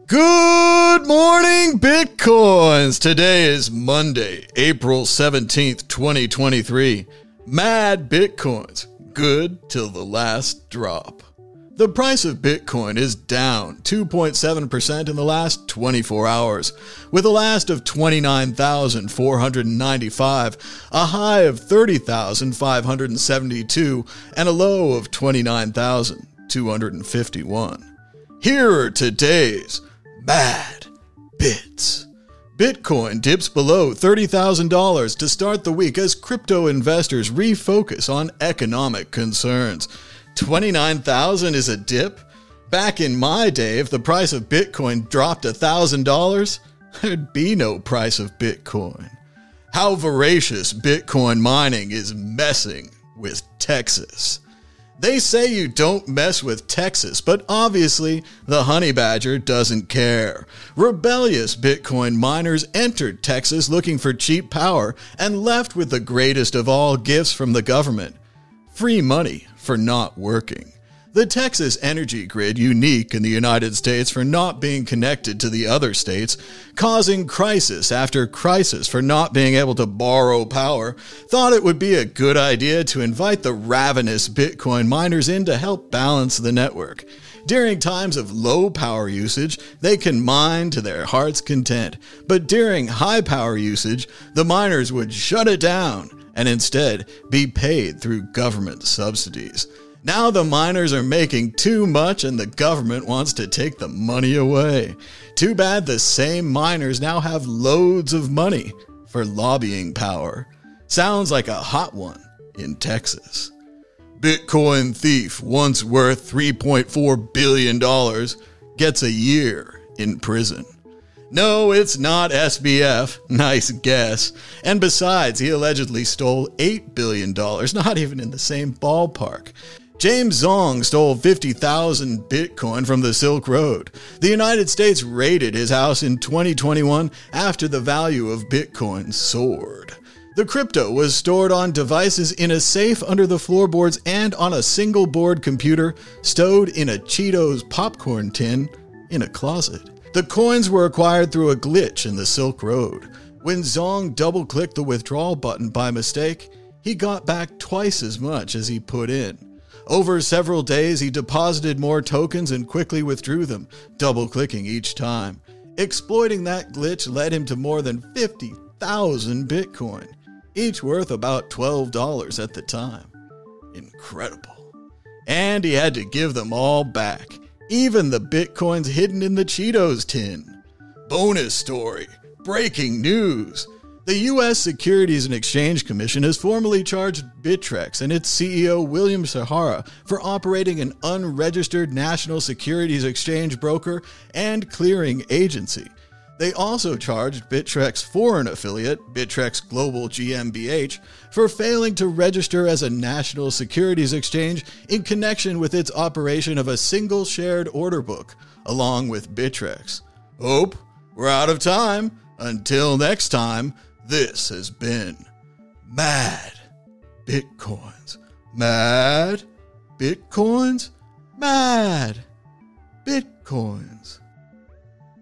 Good morning, Bitcoins! Today is Monday, April 17th, 2023. Mad Bitcoins. Good till the last drop. The price of Bitcoin is down 2.7% in the last 24 hours, with a last of 29,495, a high of 30,572, and a low of 29,251. Here are today's Mad Bits. Bitcoin dips below $30,000 to start the week as crypto investors refocus on economic concerns. 29,000 is a dip? Back in my day, if the price of Bitcoin dropped $1,000, there'd be no price of Bitcoin. How voracious Bitcoin mining is messing with Texas. They say you don't mess with Texas, but obviously the honey badger doesn't care. Rebellious Bitcoin miners entered Texas looking for cheap power and left with the greatest of all gifts from the government: free money for not working. The Texas energy grid, unique in the United States for not being connected to the other states, causing crisis after crisis for not being able to borrow power, thought it would be a good idea to invite the ravenous Bitcoin miners in to help balance the network. During times of low power usage, they can mine to their heart's content, but during high power usage, the miners would shut it down and instead be paid through government subsidies. Now the miners are making too much and the government wants to take the money away. Too bad the same miners now have loads of money for lobbying power. Sounds like a hot one in Texas. Bitcoin thief once worth $3.4 billion gets a year in prison. No, it's not SBF. Nice guess. And besides, he allegedly stole $8 billion, not even in the same ballpark. James Zong stole 50,000 Bitcoin from the Silk Road. The United States raided his house in 2021 after the value of Bitcoin soared. The crypto was stored on devices in a safe under the floorboards and on a single board computer stowed in a Cheetos popcorn tin in a closet. The coins were acquired through a glitch in the Silk Road. When Zong double-clicked the withdrawal button by mistake, he got back twice as much as he put in. Over several days, he deposited more tokens and quickly withdrew them, double-clicking each time. Exploiting that glitch led him to more than 50,000 Bitcoin, each worth about $12 at the time. Incredible. And he had to give them all back, even the Bitcoins hidden in the Cheetos tin. Bonus story. Breaking news. The U.S. Securities and Exchange Commission has formally charged Bittrex and its CEO William Sahara for operating an unregistered national securities exchange broker and clearing agency. They also charged Bittrex foreign affiliate, Bittrex Global GmbH, for failing to register as a national securities exchange in connection with its operation of a single shared order book, along with Bittrex. Hope we're out of time. Until next time, this has been Mad Bitcoins. Mad Bitcoins? Mad Bitcoins.